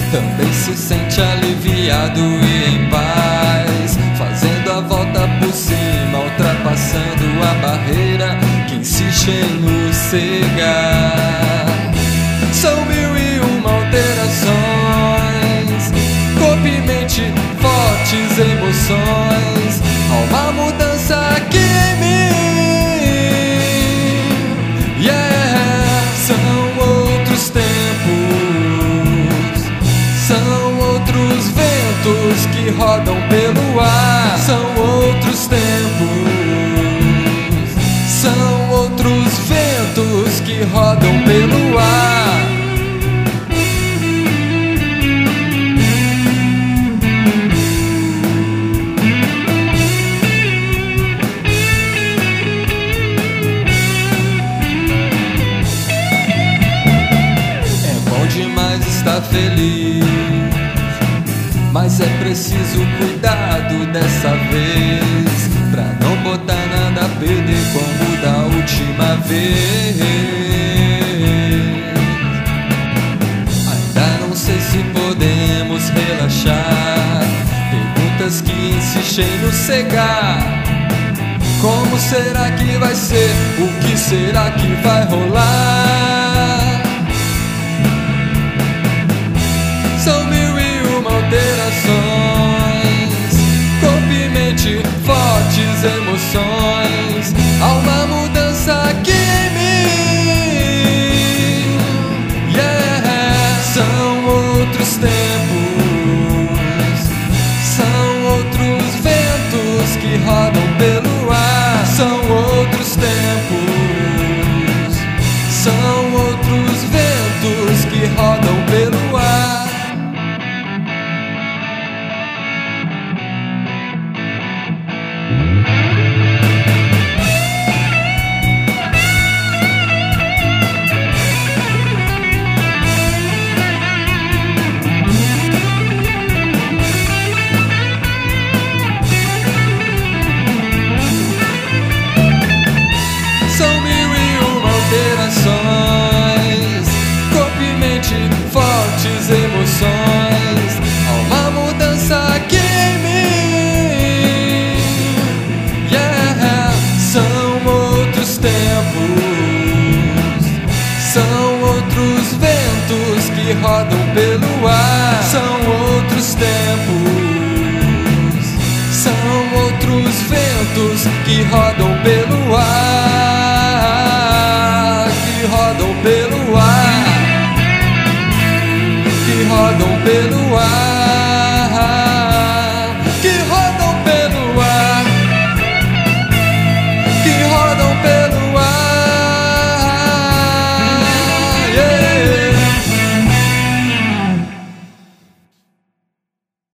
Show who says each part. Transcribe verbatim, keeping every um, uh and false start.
Speaker 1: também se sente aliviado e em paz, fazendo a volta por cima, ultrapassando a barreira que insiste em nos cegar. São mil e uma alterações, corpo e mente, fortes emoções, há uma mudança aqui em mim. Yeah, são outros tempos, são outros ventos que rodam pelo ar. São outros tempos, são outros ventos que rodam pelo ar. Está feliz, mas é preciso cuidado dessa vez, pra não botar nada a perder como da última vez. Ainda não sei se podemos relaxar, perguntas que insistem em nos cegar. Como será que vai ser? O que será que vai rolar? São mil e uma alterações, corpo e mente, fortes emoções, há uma mudança aqui em mim. Yeah, são outros tempos, são outros ventos que rodam pelo ar. São outros tempos, são outros ventos que rodam pelo ar. Fortes emoções, há uma mudança aqui em mim. Yeah, são outros tempos, são outros ventos que rodam pelo ar. São outros tempos, são outros ventos que rodam pelo ar, que rodam pelo ar, que rodam pelo ar.